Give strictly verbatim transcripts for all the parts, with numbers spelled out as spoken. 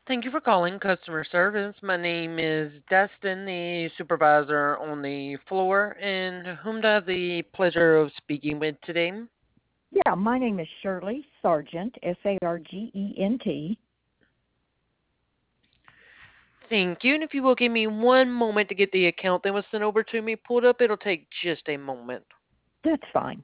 Thank you for calling customer service. My name is Dustin, the supervisor on the floor, and whom do I have the pleasure of speaking with today? Yeah, my name is Shirley Sargent, S A R G E N T. Thank you, and if you will give me one moment to get the account that was sent over to me pulled up, it'll take just a moment. That's fine.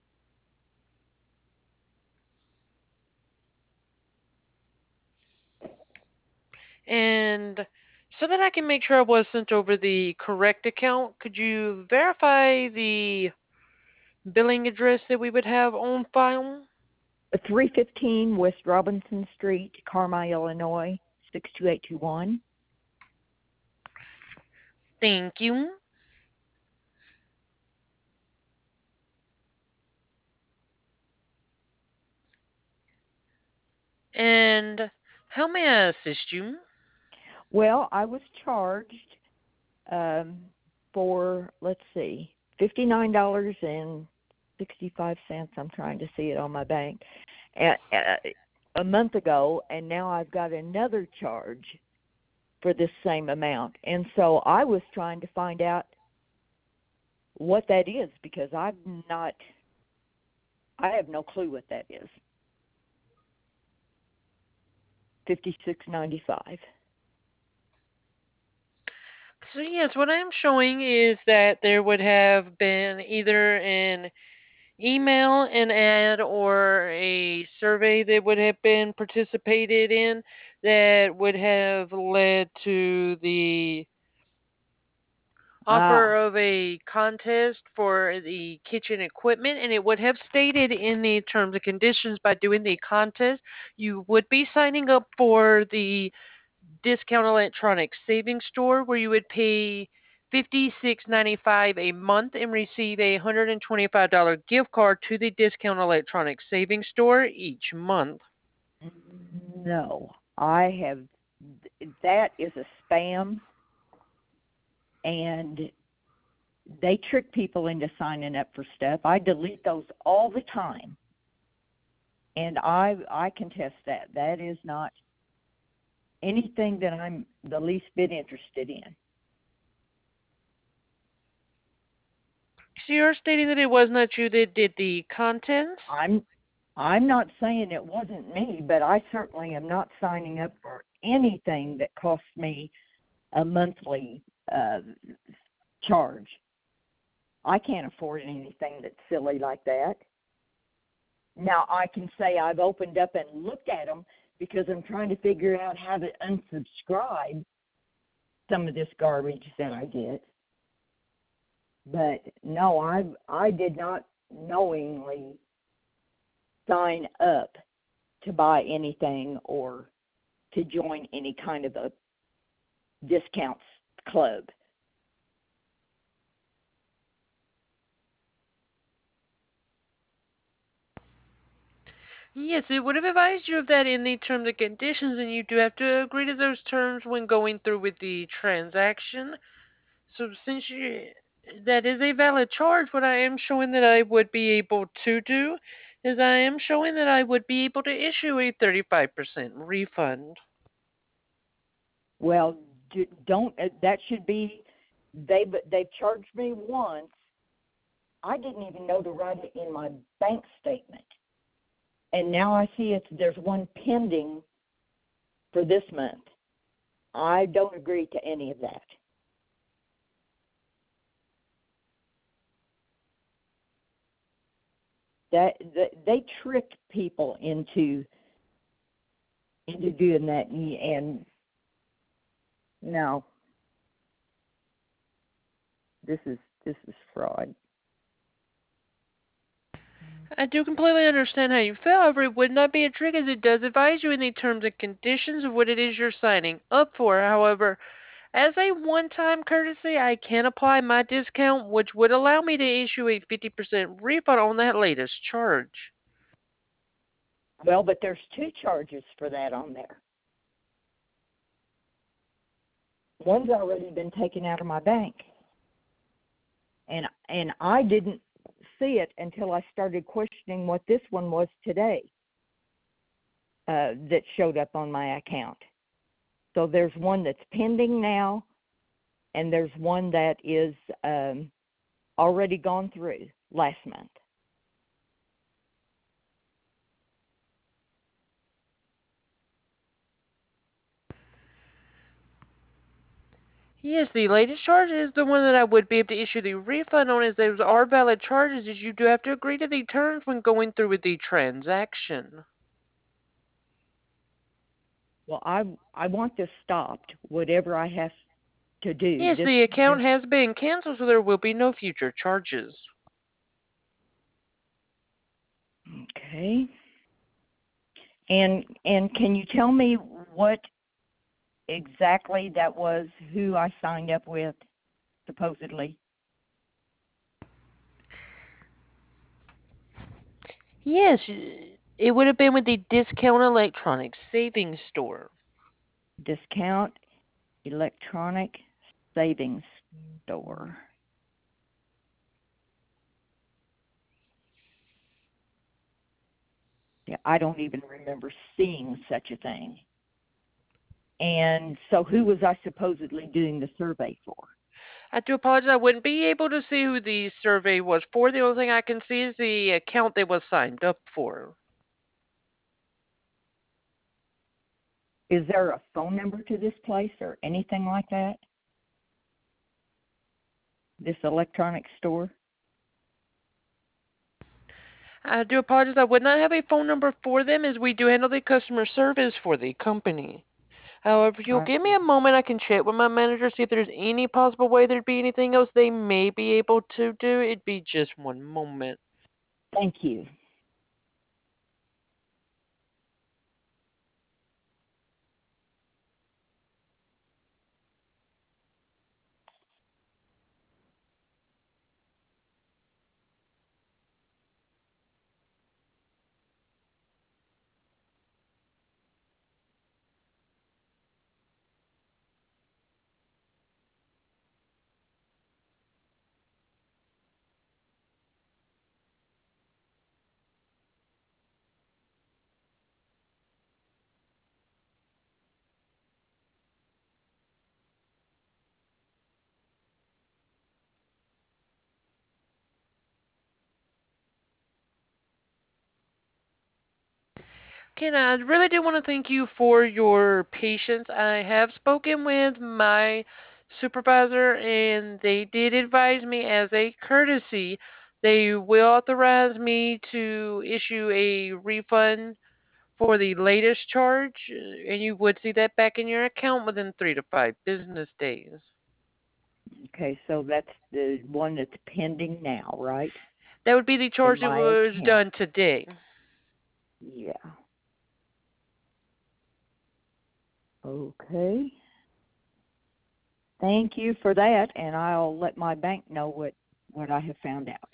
And so that I can make sure I was sent over the correct account, could you verify the billing address that we would have on file? three fifteen West Robinson Street, Carmi, Illinois, six two eight two one. Thank you. And how may I assist you? Well, I was charged um, for, let's see, fifty-nine dollars and sixty-five cents. I'm trying to see it on my bank. Uh, a month ago, and now I've got another charge for this same amount. And so I was trying to find out what that is because I'm not I have no clue what that is. Fifty-six ninety-five. So yes, what I'm showing is that there would have been either an email, an ad, or a survey that would have been participated in that would have led to the offer Ah, of a contest for the kitchen equipment, and it would have stated in the terms and conditions by doing the contest, you would be signing up for the discount electronics savings store where you would pay fifty-six ninety-five a month and receive a one hundred twenty-five dollars gift card to the discount electronics savings store each month. no. I have that is a spam, and they trick people into signing up for stuff. I delete those all the time, and I I contest that. That is not anything that I'm the least bit interested in. So you're stating that it was not you that did the contents? I'm I'm not saying it wasn't me, but I certainly am not signing up for anything that costs me a monthly uh, charge. I can't afford anything that's silly like that. Now, I can say I've opened up and looked at them because I'm trying to figure out how to unsubscribe some of this garbage that I get. But no, I I did not knowingly sign up to buy anything or to join any kind of a discounts club. Yes, it would have advised you of that in the terms and conditions, and you do have to agree to those terms when going through with the transaction. So since you, that is a valid charge, what I am showing that I would be able to do is I am showing that I would be able to issue a thirty-five percent refund. Well, don't uh, that should be they they've charged me once. I didn't even know to write it in my bank statement, and now I see it's there's one pending for this month. I don't agree to any of that. That, that they trick people into into doing that, and, and no, this is this is fraud. I do completely understand how you feel, however, it would not be a trick as it does advise you in the terms and conditions of what it is you're signing up for. However, as a one-time courtesy, I can apply my discount, which would allow me to issue a fifty percent refund on that latest charge. Well, but there's two charges for that on there. One's already been taken out of my bank, and and I didn't see it until I started questioning what this one was today uh, that showed up on my account. So there's one that's pending now, and there's one that is um, already gone through last month. Yes, the latest charge is the one that I would be able to issue the refund on, as those are valid charges, as you do have to agree to the terms when going through with the transaction. Well, I I want this stopped, whatever I have to do. Yes, This, the this account has been canceled, so there will be no future charges. okay. And and can you tell me what exactly that was, who I signed up with, supposedly? Yes, it would have been with the Discount Electronics Savings Store. Discount Electronic Savings Store. Yeah, I don't even remember seeing such a thing. And so who was I supposedly doing the survey for? I do apologize. I wouldn't be able to see who the survey was for. The only thing I can see is the account they was signed up for. Is there a phone number to this place or anything like that? This electronic store? I do apologize. I would not have a phone number for them, as we do handle the customer service for the company. However, if you'll Uh, give me a moment, I can chat with my manager, see if there's any possible way there'd be anything else they may be able to do. It'd be just one moment. Thank you. Ken, I really do want to thank you for your patience. I have spoken with my supervisor, and they did advise me, as a courtesy, they will authorize me to issue a refund for the latest charge, uh, and you would see that back in your account within three to five business days. Okay, so that's the one that's pending now, right? That would be the In charge that my was account. done today. Yeah. Okay. Thank you for that, and I'll let my bank know what, what I have found out.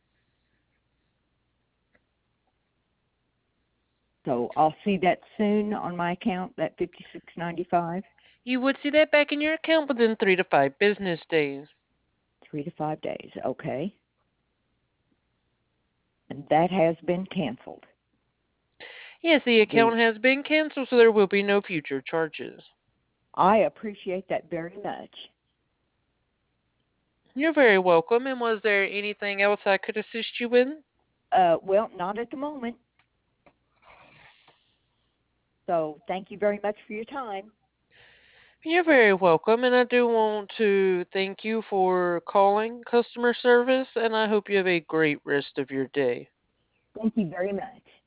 So I'll see that soon on my account, that fifty-six ninety-five, You would see that back in your account within three to five business days. three to five days. Okay. And that has been canceled. Yes, the The account has been canceled, so there will be no future charges. I appreciate that very much. You're very welcome. And was there anything else I could assist you with? Uh, well, not at the moment. So thank you very much for your time. You're very welcome, and I do want to thank you for calling customer service, and I hope you have a great rest of your day. Thank you very much.